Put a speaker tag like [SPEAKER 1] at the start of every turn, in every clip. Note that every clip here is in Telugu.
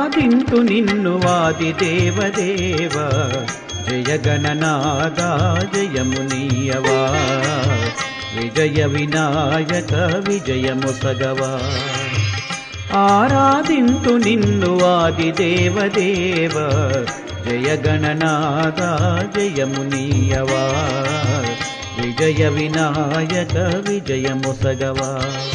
[SPEAKER 1] ఆరాధింతు నిన్ను ఆది దేవదేవ జయ గణనాద జయమునీయవా విజయ వినాయక విజయముసగవా ఆరాధింతు నిన్ను ఆది దేవదేవ జయ గణనాద జయమునీయవా విజయ వినాయక విజయముసగవా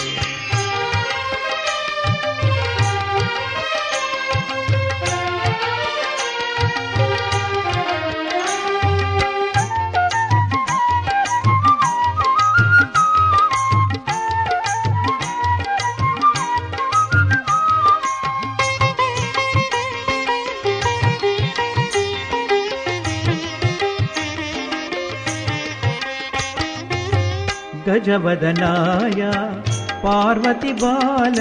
[SPEAKER 1] గజవదనాయ పార్వతి బాల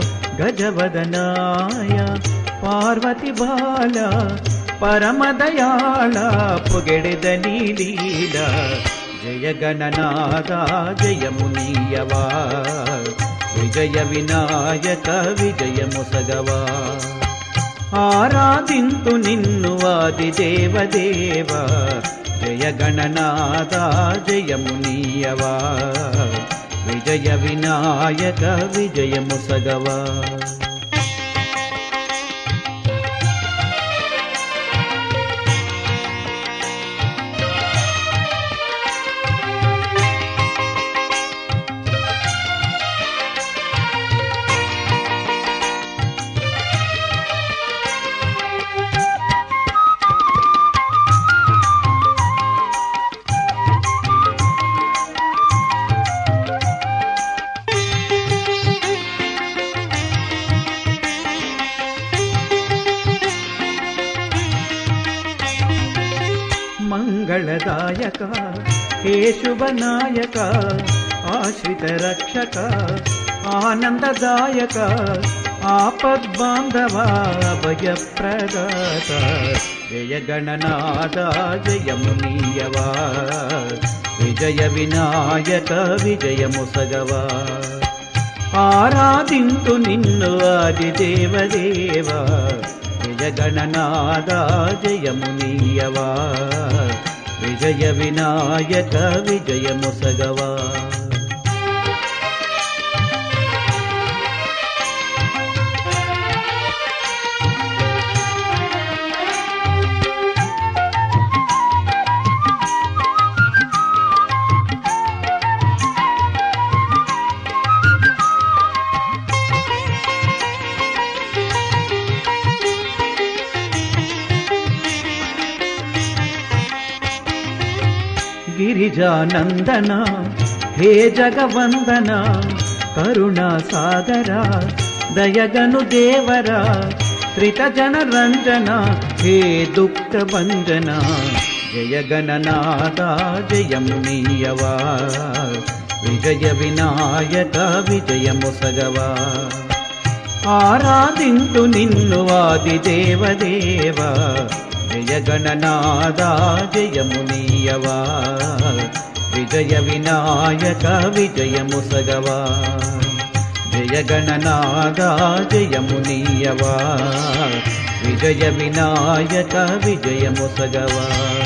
[SPEAKER 1] గజవదనాయ పార్వతి బాల పరమదయాళ పొగెడెదని లీల జయ గణనాద జయమునీయవా విజయ వినాయక విజయముసగవా ఆరాధింతు నిన్ను ఆది దేవదేవ జయ గణనాద జయమునీయవా విజయ వినాయక విజయముసగవా మంగళదాయక హే శుభనాయక ఆశ్రిత రక్షక ఆనందదాయక ఆపద్బాంధవ అభయప్రదాత జయ గణనాద జయమునీయవా విజయ వినాయక విజయముసగవా ఆరాధింతు నిన్ను ఆది దేవదేవ జయ గణనాద జయమునీయవా విజయ వినాయక విజయముసగవా గిరిజానందన హే జగవందన కరుణా సాగర దయగను దేవర శ్రిత జన రంజన హే దుఃఖ భంజన జయ గణనాద జయమునీయవా విజయ వినాయక విజయముసగవా ఆరాధింతు నిన్ను ఆది దేవదేవ జయ గణనాద జయమునీయవా విజయ వినాయక విజయముసగవా జయ గణనాద జయమునీయవా విజయ వినాయక విజయముసగవా